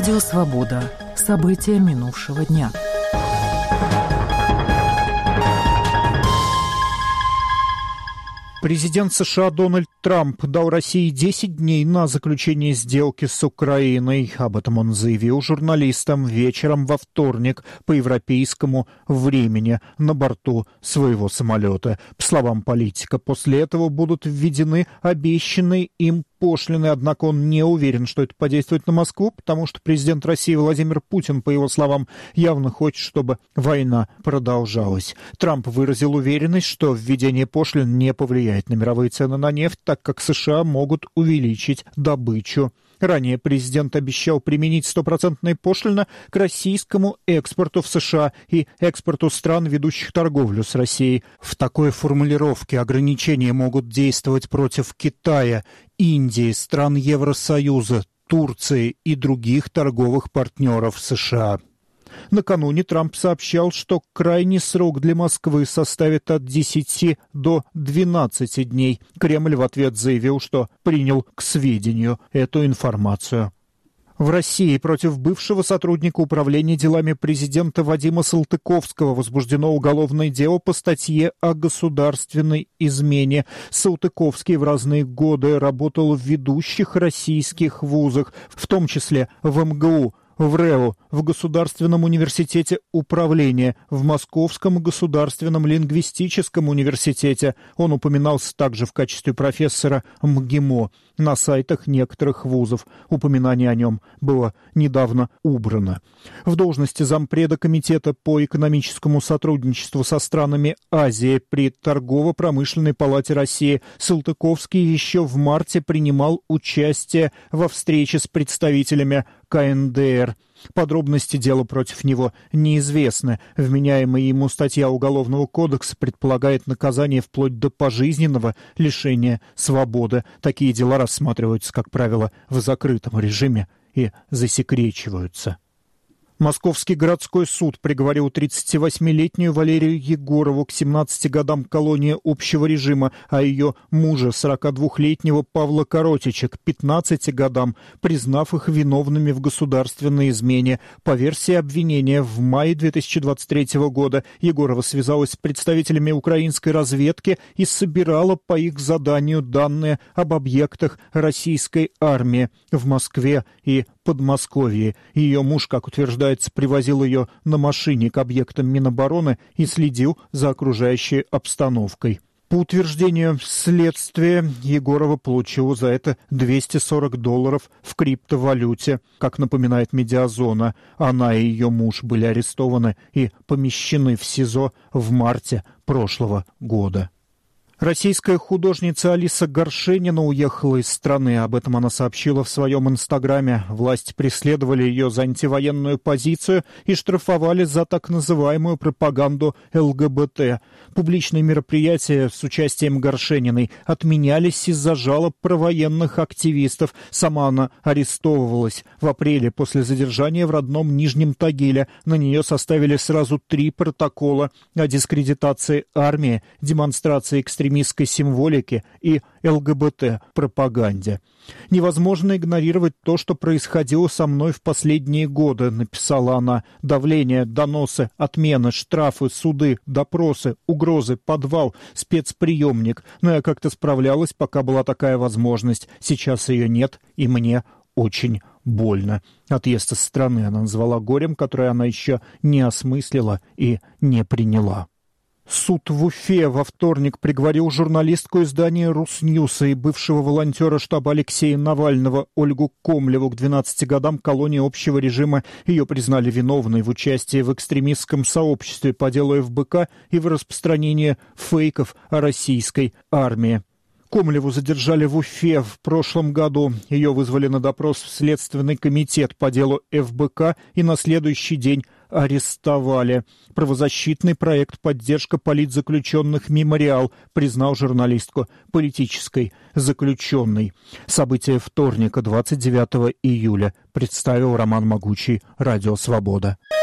Радио «Свобода». События минувшего дня. Президент США Дональд Трамп дал России 10 дней на заключение сделки с Украиной. Об этом он заявил журналистам вечером во вторник по европейскому времени на борту своего самолета. По словам политика, после этого будут введены обещанные им пошлины, однако он не уверен, что это подействует на Москву, потому что президент России Владимир Путин, по его словам, явно хочет, чтобы война продолжалась. Трамп выразил уверенность, что введение пошлин не повлияет на мировые цены на нефть, так как США могут увеличить добычу. Ранее президент обещал применить 100% пошлины к российскому экспорту в США и экспорту стран, ведущих торговлю с Россией. В такой формулировке ограничения могут действовать против Китая, Индии, стран Евросоюза, Турции и других торговых партнеров США. Накануне Трамп сообщал, что крайний срок для Москвы составит от 10 до 12 дней. Кремль в ответ заявил, что принял к сведению эту информацию. В России против бывшего сотрудника управления делами президента Вадима Салтыковского возбуждено уголовное дело по статье о государственной измене. Салтыковский в разные годы работал в ведущих российских вузах, в том числе в МГУ, в РЭУ, в Государственном университете управления, в Московском государственном лингвистическом университете. Он упоминался также в качестве профессора МГИМО на сайтах некоторых вузов. Упоминание о нем было недавно убрано. В должности зампреда Комитета по экономическому сотрудничеству со странами Азии при Торгово-промышленной палате России Салтыковский еще в марте принимал участие во встрече с представителями КНДР. Подробности дела против него неизвестны. Вменяемая ему статья Уголовного кодекса предполагает наказание вплоть до пожизненного лишения свободы. Такие дела рассматриваются, как правило, в закрытом режиме и засекречиваются. Московский городской суд приговорил 38-летнюю Валерию Егорову к 17 годам колонии общего режима, а ее мужа, 42-летнего Павла Коротича, к 15 годам, признав их виновными в государственной измене. По версии обвинения, в мае 2023 года Егорова связалась с представителями украинской разведки и собирала по их заданию данные об объектах российской армии в Москве и Подмосковье. Ее муж, как утверждается, привозил ее на машине к объектам Минобороны и следил за окружающей обстановкой. По утверждению следствия, Егорова получила за это $240 в криптовалюте. Как напоминает «Медиазона», она и ее муж были арестованы и помещены в СИЗО в марте прошлого года. Российская художница Алиса Горшенина уехала из страны. Об этом она сообщила в своем инстаграме. Власти преследовали ее за антивоенную позицию и штрафовали за так называемую пропаганду ЛГБТ. Публичные мероприятия с участием Горшениной отменялись из-за жалоб провоенных активистов. Сама она арестовывалась в апреле после задержания в родном Нижнем Тагиле. На нее составили сразу 3 протокола о дискредитации армии, демонстрации экстремистской символики и ЛГБТ-пропаганде. «Невозможно игнорировать то, что происходило со мной в последние годы», — написала она. «Давление, доносы, отмены, штрафы, суды, допросы, угрозы, подвал, спецприемник. Но я как-то справлялась, пока была такая возможность. Сейчас ее нет, и мне очень больно». Отъезд из страны она назвала горем, которое она еще не осмыслила и не приняла. Суд в Уфе во вторник приговорил журналистку издания «Русньюса» и бывшего волонтера штаба Алексея Навального Ольгу Комлеву к 12 годам колонии общего режима. Ее признали виновной в участии в экстремистском сообществе по делу ФБК и в распространении фейков о российской армии. Комлеву задержали в Уфе в прошлом году. Ее вызвали на допрос в Следственный комитет по делу ФБК и на следующий день арестовали. Правозащитный проект «Поддержка политзаключенных Мемориал» признал журналистку политической заключенной. События вторника, 29 июля, представил Роман Могучий, Радио «Свобода».